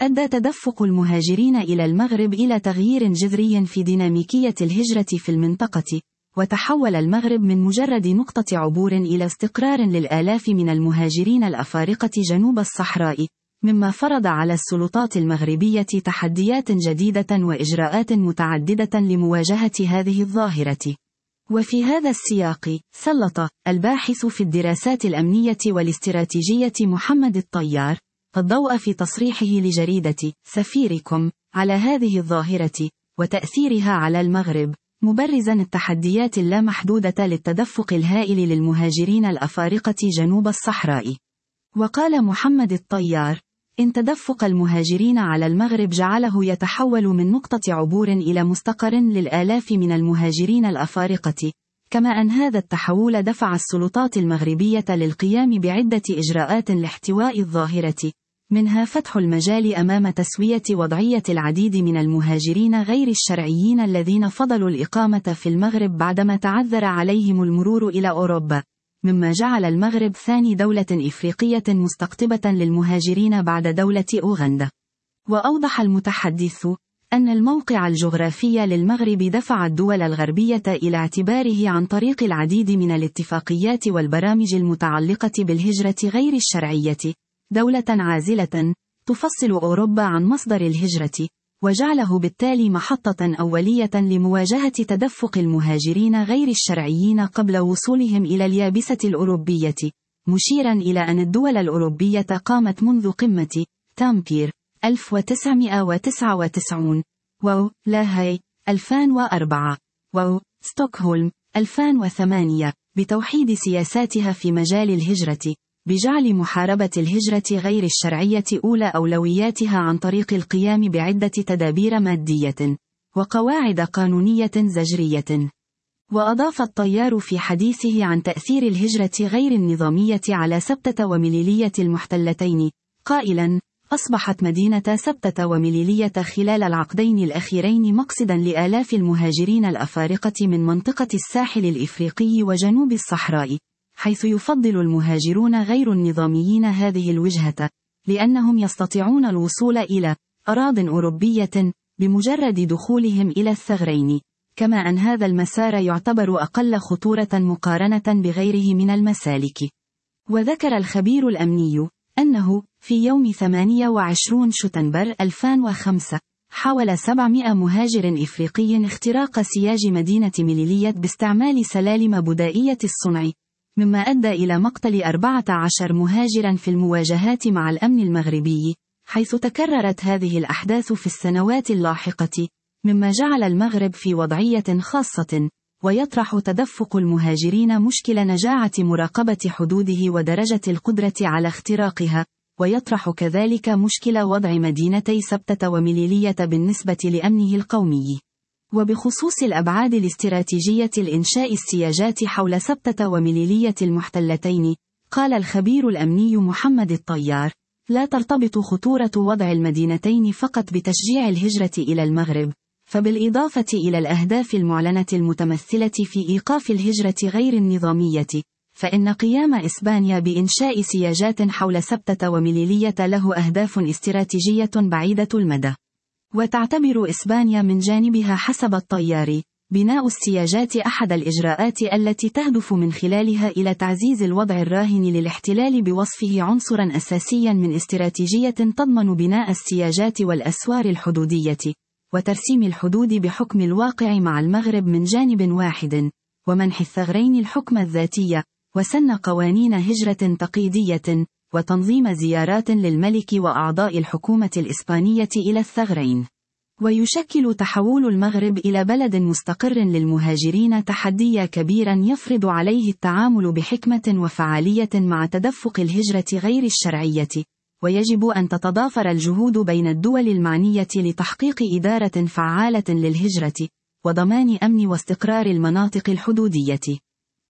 وأدى تدفق المهاجرين إلى المغرب إلى تغيير جذري في ديناميكية الهجرة في المنطقة، وتحول المغرب من مجرد نقطة عبور إلى استقرار للآلاف من المهاجرين الأفارقة جنوب الصحراء، مما فرض على السلطات المغربية تحديات جديدة وإجراءات متعددة لمواجهة هذه الظاهرة. وفي هذا السياق، سلط الباحث في الدراسات الأمنية والاستراتيجية محمد الطيار الضوء في تصريحه لجريدة سفيركم على هذه الظاهرة وتأثيرها على المغرب، مبرزا التحديات اللامحدودة للتدفق الهائل للمهاجرين الأفارقة جنوب الصحراء. وقال محمد الطيار: إن تدفق المهاجرين على المغرب جعله يتحول من نقطة عبور إلى مستقر للآلاف من المهاجرين الأفارقة، كما أن هذا التحول دفع السلطات المغربية للقيام بعدة إجراءات لاحتواء الظاهرة، منها فتح المجال أمام تسوية وضعية العديد من المهاجرين غير الشرعيين الذين فضلوا الإقامة في المغرب بعدما تعذر عليهم المرور إلى أوروبا، مما جعل المغرب ثاني دولة إفريقية مستقطبة للمهاجرين بعد دولة أوغندا. وأوضح المتحدث أن الموقع الجغرافي للمغرب دفع الدول الغربية إلى اعتباره عن طريق العديد من الاتفاقيات والبرامج المتعلقة بالهجرة غير الشرعية دولة عازلة تفصل أوروبا عن مصدر الهجرة، وجعله بالتالي محطة أولية لمواجهة تدفق المهاجرين غير الشرعيين قبل وصولهم إلى اليابسة الأوروبية، مشيرا إلى أن الدول الأوروبية قامت منذ قمة تامبير 1999 لاهاي 2004 ستوكهولم 2008 بتوحيد سياساتها في مجال الهجرة، بجعل محاربة الهجرة غير الشرعية أولى أولوياتها عن طريق القيام بعدة تدابير مادية وقواعد قانونية زجرية. وأضاف الطيار في حديثه عن تأثير الهجرة غير النظامية على سبتة ومليلية المحتلتين قائلا: أصبحت مدينة سبتة ومليلية خلال العقدين الأخيرين مقصدا لآلاف المهاجرين الأفارقة من منطقة الساحل الإفريقي وجنوب الصحراء، حيث يفضل المهاجرون غير النظاميين هذه الوجهة، لأنهم يستطيعون الوصول إلى أراضٍ أوروبية بمجرد دخولهم إلى الثغرين، كما أن هذا المسار يعتبر أقل خطورة مقارنة بغيره من المسالك. وذكر الخبير الأمني أنه في يوم 28 شتنبر 2005 حاول 700 مهاجر إفريقي اختراق سياج مدينة مليلية باستعمال سلالم بدائية الصنع، مما أدى إلى مقتل 14 مهاجرا في المواجهات مع الأمن المغربي، حيث تكررت هذه الأحداث في السنوات اللاحقة، مما جعل المغرب في وضعية خاصة، ويطرح تدفق المهاجرين مشكل نجاعة مراقبة حدوده ودرجة القدرة على اختراقها، ويطرح كذلك مشكل وضع مدينتي سبتة ومليلية بالنسبة لأمنه القومي. وبخصوص الأبعاد الاستراتيجية لإنشاء السياجات حول سبتة ومليلية المحتلتين، قال الخبير الأمني محمد الطيار: لا ترتبط خطورة وضع المدينتين فقط بتشجيع الهجرة إلى المغرب، فبالإضافة إلى الأهداف المعلنة المتمثلة في إيقاف الهجرة غير النظامية، فإن قيام إسبانيا بإنشاء سياجات حول سبتة ومليلية له أهداف استراتيجية بعيدة المدى. وتعتبر إسبانيا من جانبها حسب الطيار بناء السياجات أحد الإجراءات التي تهدف من خلالها إلى تعزيز الوضع الراهن للاحتلال بوصفه عنصرا أساسيا من استراتيجية تضمن بناء السياجات والأسوار الحدودية، وترسيم الحدود بحكم الواقع مع المغرب من جانب واحد، ومنح الثغرين الحكم الذاتي، وسن قوانين هجرة تقييدية، وتنظيم زيارات للملك وأعضاء الحكومة الإسبانية إلى الثغرين. ويشكل تحول المغرب إلى بلد مستقر للمهاجرين تحديا كبيرا يفرض عليه التعامل بحكمة وفعالية مع تدفق الهجرة غير الشرعية، ويجب أن تتضافر الجهود بين الدول المعنية لتحقيق إدارة فعالة للهجرة، وضمان أمن واستقرار المناطق الحدودية.